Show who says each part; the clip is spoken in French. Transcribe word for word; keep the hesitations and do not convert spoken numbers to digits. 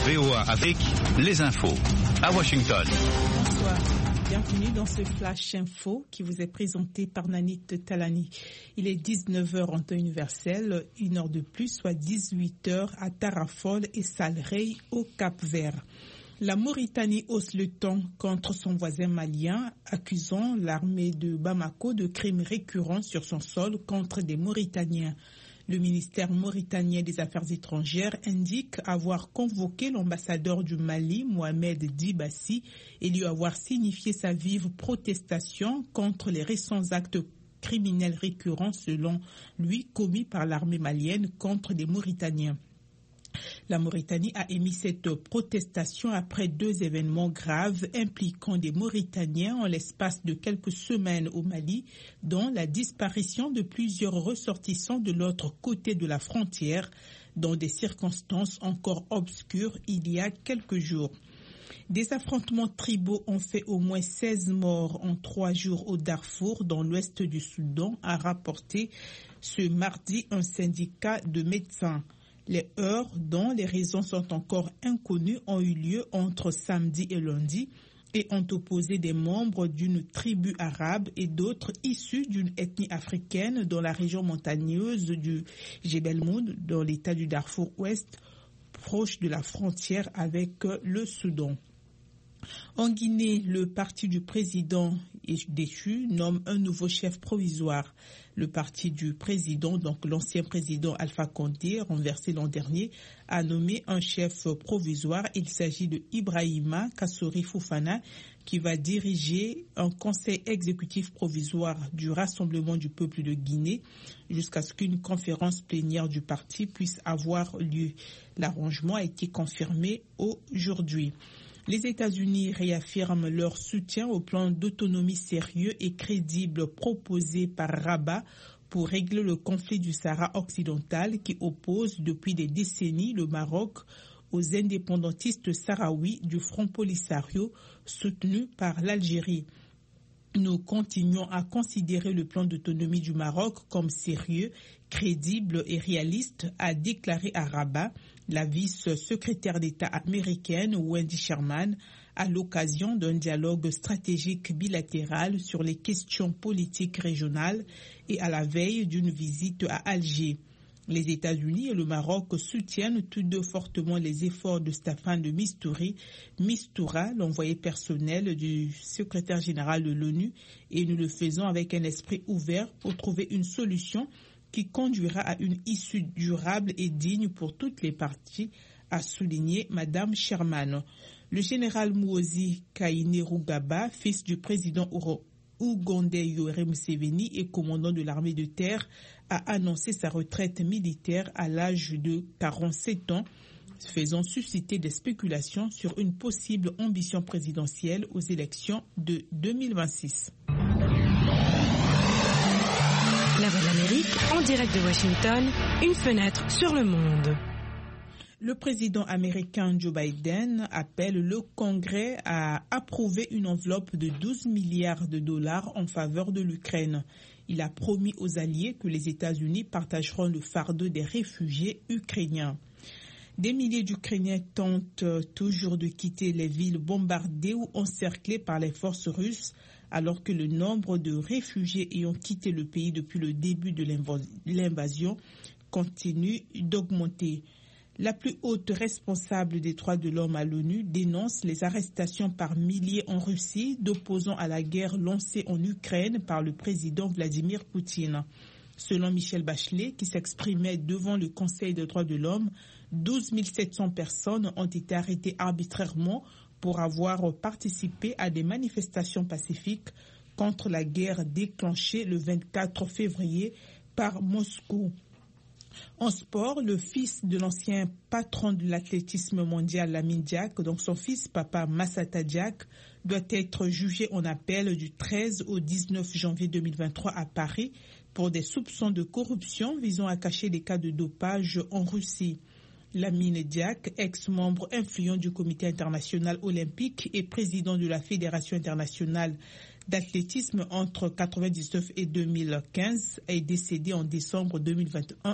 Speaker 1: V O A Afrique, les infos. À Washington.
Speaker 2: Bonsoir. Bienvenue dans ce Flash Info qui vous est présenté par Nanit Talani. Il est dix-neuf heures en temps universel, une heure de plus, soit dix-huit heures à Tarrafol et Salrey au Cap-Vert. La Mauritanie hausse le ton contre son voisin malien, accusant l'armée de Bamako de crimes récurrents sur son sol contre des Mauritaniens. Le ministère mauritanien des Affaires étrangères indique avoir convoqué l'ambassadeur du Mali, Mohamed Dibassi, et lui avoir signifié sa vive protestation contre les récents actes criminels récurrents, selon lui, commis par l'armée malienne contre des Mauritaniens. La Mauritanie a émis cette protestation après deux événements graves impliquant des Mauritaniens en l'espace de quelques semaines au Mali, dont la disparition de plusieurs ressortissants de l'autre côté de la frontière, dans des circonstances encore obscures il y a quelques jours. Des affrontements tribaux ont fait au moins seize morts en trois jours au Darfour, dans l'ouest du Soudan, a rapporté ce mardi un syndicat de médecins. Les heurts, dont les raisons sont encore inconnues, ont eu lieu entre samedi et lundi et ont opposé des membres d'une tribu arabe et d'autres issus d'une ethnie africaine dans la région montagneuse du Jebel Moud, dans l'état du Darfour Ouest, proche de la frontière avec le Soudan. En Guinée, le parti du président déchu nomme un nouveau chef provisoire. Le parti du président, donc l'ancien président Alpha Condé, renversé l'an dernier, a nommé un chef provisoire. Il s'agit de Ibrahima Kassori Fofana, qui va diriger un conseil exécutif provisoire du Rassemblement du peuple de Guinée jusqu'à ce qu'une conférence plénière du parti puisse avoir lieu. L'arrangement a été confirmé aujourd'hui. Les États-Unis réaffirment leur soutien au plan d'autonomie sérieux et crédible proposé par Rabat pour régler le conflit du Sahara occidental qui oppose depuis des décennies le Maroc aux indépendantistes sahraouis du Front Polisario soutenu par l'Algérie. Nous continuons à considérer le plan d'autonomie du Maroc comme sérieux, crédible et réaliste, a déclaré à Rabat la vice-secrétaire d'État américaine Wendy Sherman à l'occasion d'un dialogue stratégique bilatéral sur les questions politiques régionales et à la veille d'une visite à Alger. Les États-Unis et le Maroc soutiennent tous deux fortement les efforts de Staffan de Mistura, Mistura, l'envoyé personnel du secrétaire général de l'ONU, et nous le faisons avec un esprit ouvert pour trouver une solution qui conduira à une issue durable et digne pour toutes les parties, a souligné Madame Sherman. Le général Muhoozi Kainerugaba, fils du président ougandais Yoweri Museveni et commandant de l'armée de terre, a annoncé sa retraite militaire à l'âge de quarante-sept ans, faisant susciter des spéculations sur une possible ambition présidentielle aux élections de deux mille vingt-six.
Speaker 3: La Voix de l'Amérique, en direct de Washington, une fenêtre sur le monde.
Speaker 2: Le président américain Joe Biden appelle le Congrès à approuver une enveloppe de douze milliards de dollars en faveur de l'Ukraine. Il a promis aux alliés que les États-Unis partageront le fardeau des réfugiés ukrainiens. Des milliers d'Ukrainiens tentent toujours de quitter les villes bombardées ou encerclées par les forces russes, alors que le nombre de réfugiés ayant quitté le pays depuis le début de l'invasion continue d'augmenter. La plus haute responsable des droits de l'homme à l'ONU dénonce les arrestations par milliers en Russie d'opposants à la guerre lancée en Ukraine par le président Vladimir Poutine. Selon Michelle Bachelet, qui s'exprimait devant le Conseil des droits de l'homme, douze mille sept cents personnes ont été arrêtées arbitrairement pour avoir participé à des manifestations pacifiques contre la guerre déclenchée le vingt-quatre février par Moscou. En sport, le fils de l'ancien patron de l'athlétisme mondial, Lamine Diack, donc son fils, Papa Massata Diack, doit être jugé en appel du treize au dix-neuf janvier deux mille vingt-trois à Paris pour des soupçons de corruption visant à cacher des cas de dopage en Russie. Lamine Diack, ex-membre influent du Comité international olympique et président de la Fédération internationale d'athlétisme entre mille neuf cent quatre-vingt-dix-neuf et deux mille quinze, est décédé en décembre deux mille vingt et un